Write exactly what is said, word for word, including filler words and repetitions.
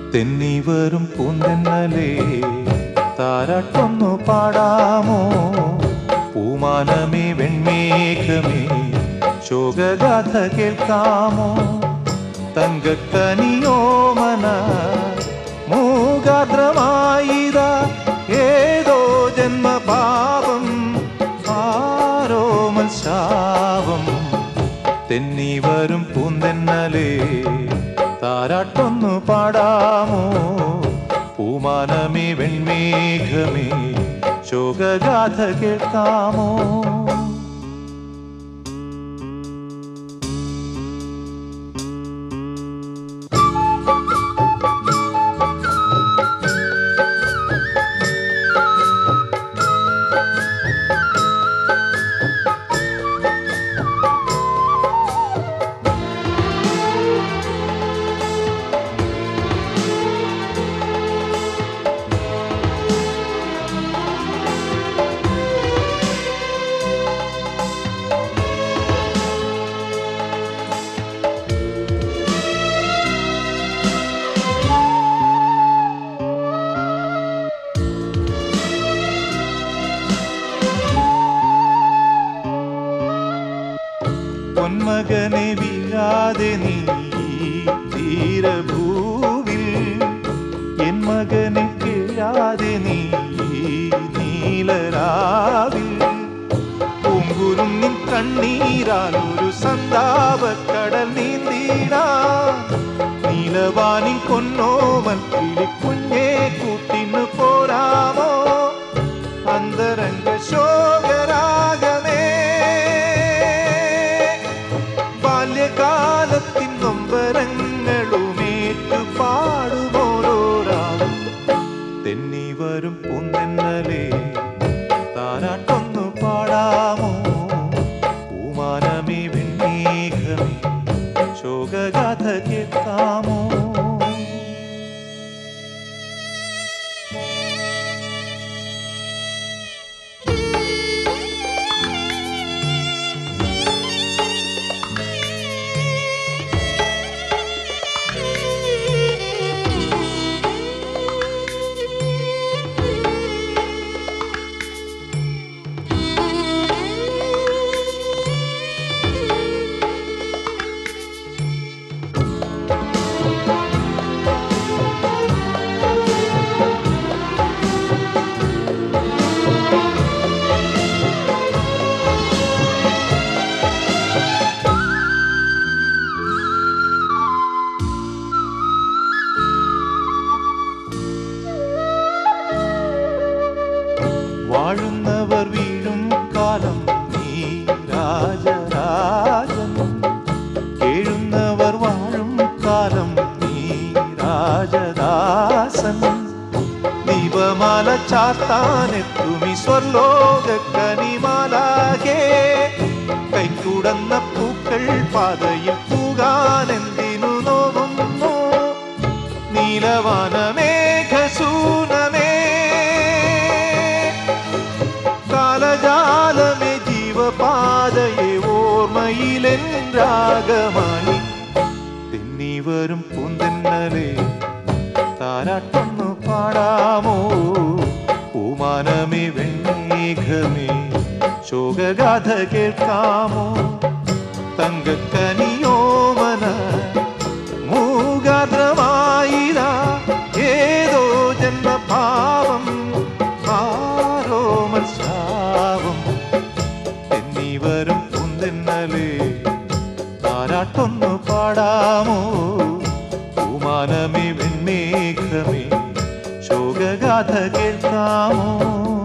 തെന്നി വരും പൂന്തെന്നലേ താരാട്ടൊന്നു പാടാമോ? പൂമാനമേ വെൺമേഘമേ ശോകഗാഥ കേൾക്കാമോ? തങ്കക്കനിയോമന മൂകാദ്രമായിതാ ഏതോ ജന്മപാപം ആരോമൽ ശാപം. തെന്നി വരും പൂന്തെന്നലേ താരാട്ടൊന്നു പാടാമോ? പൂമാനമേ വെൺമേഘമേ ശോകഗാഥ കേൾക്കാമോ? പൊന്മകനെ വീഴാതെ നീ തീരഭൂവിൽ, എൻ മകനെ കിഴാതെ നീ നീലരാവിൽ. പൂങ്കുരും നിൻ കണ്ണീരാൽ ഒരു സന്താപക്കടൽ നീന്തിടാ. നീലവാനിൻ പൊന്നോമൽ കിളിക്കുഞ്ഞേ കൂട്ടിന്നു പോരാമോ? അന്തരംഗ ശോകരാഗമേ ബാല്യകാലത്തിൻ നൊമ്പരങ്ങളുമേറ്റു പാടുമോരോരാളും. തെന്നി വരും പൂന്തെന്നലേ താരാട്ടൊന്നു പാടാമോ? പൂമാനമേ വെൺമേഘമേ ശോകഗാഥ കേൾക്കാമോ? വാഴുന്നവർ വീഴും കാലം നീ രാജരാജൻ, കേഴുന്നവർ വാഴും കാലം നീ രാജദാസൻ. ദീപമാല ചാർത്താനെത്തുമി സ്വർലോക കനിമാലാകെ, കൈക്കുടന്ന പൂക്കൾ പാതയിൽ പൂകാനെന്തിനു നോവുന്നു? നീലവാനമേഘസൂനമേ കാലജാലമേ ജീവപാതയെ ഓർമ്മയിലെൻ രാഗമായി. തെന്നി വരും പൂന്തെന്നലേ താരാട്ടൊന്നു പാടാമോ? പൂമാനമേ വെൺമേഘമേ ശോകഗാഥ കേൾക്കാമോ? തങ്കക്കനിയോമന മൂകാദ്രമായിതാ ഏതോ ജന്മഭാവം ആരോമൽ ശാപം. തെന്നി വരും പൂന്തെന്നലേ താരാട്ടൊന്നു പാടാമോ? പൂമാനമേ വെൺമേഘമേ ശോകഗാഥ കേൾക്കാമോ?